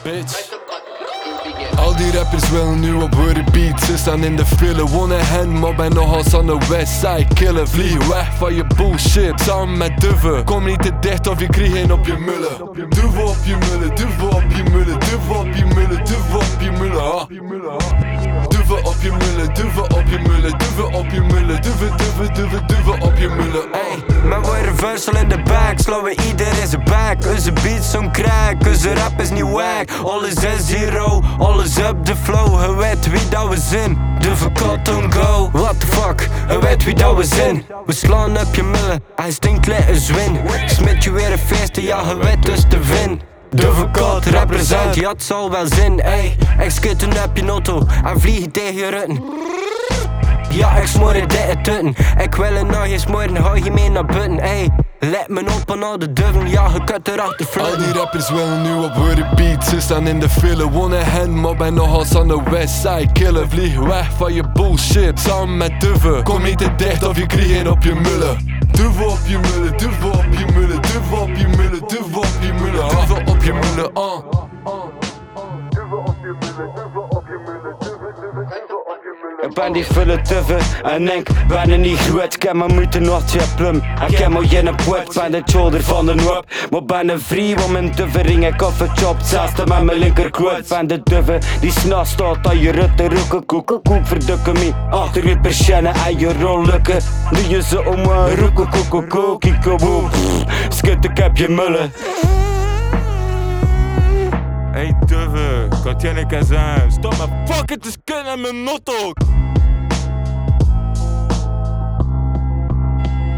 bitch. Al die rappers willen nu op worden beat. Ze staan in de file, wonen hen, maar ben nog als aan de westside killen. Vlieg weg van je bullshit, samen met duven. Kom niet te dicht of je krijgt een op je mullen. Duven op je mullen, duven op je mullen, duven op je mullen, duven op je mullen, ha. Duven op je mullen, duven op je mullen, duven op je mullen, duven op je mullen. Ey, men wordt reversal in de back, slaan we iedereen zijn back. Onze beats zo'n crack, onze rap is niet wack. Alles is zero, alles up the flow. Je weet wie dat we zijn, de verkot on go. What the fuck, je weet wie dat we zijn. We slaan op je mullen, hij stinkt lekker zwin. Smit je weer een feestje, ja je weet dus te win. De verkot represent, ja het zal wel zin. Ey, ik skut een op je auto en vlieg tegen je rutten. Ja, ik smoor in dikke tutten. Ik wil een nachtje smoren, hou je mee naar buiten. Ey, let me op aan al de duven, ja, je kunt erachter fluiten. Al die rappers willen nu op worden beat. Ze staan in de file, wonen hen, maar ben nog als aan de westside killen. Vlieg weg van je bullshit, samen met duven. Kom niet te dicht of je krijgt een op je mullen. Duven op je mullen, duven op je mullen, duven op je mullen, duven op je mullen, duven op je mullen, Duven op je mullen, duven op je mullen, Ik ben die vulle tuffen en ik ben er niet goed. Ik heb mijn moeten nog twee plum. Ik heb maar geen poot, ben de shoulder van de hoop. Maar ben een vrij, want mijn tuffen ring ik af het chop. Zesde met mijn linkerkwoot. Van de tuffen die s'nachts staat aan je rutte roeken. Koek verdukken me. Achter je persianen en je rollukken. Doe je ze om een roeken, kikoboe. Skut, ik heb je mullen. Hey Tuve, contiene Kazam, stop me fucking te skunnen aan mijn notto.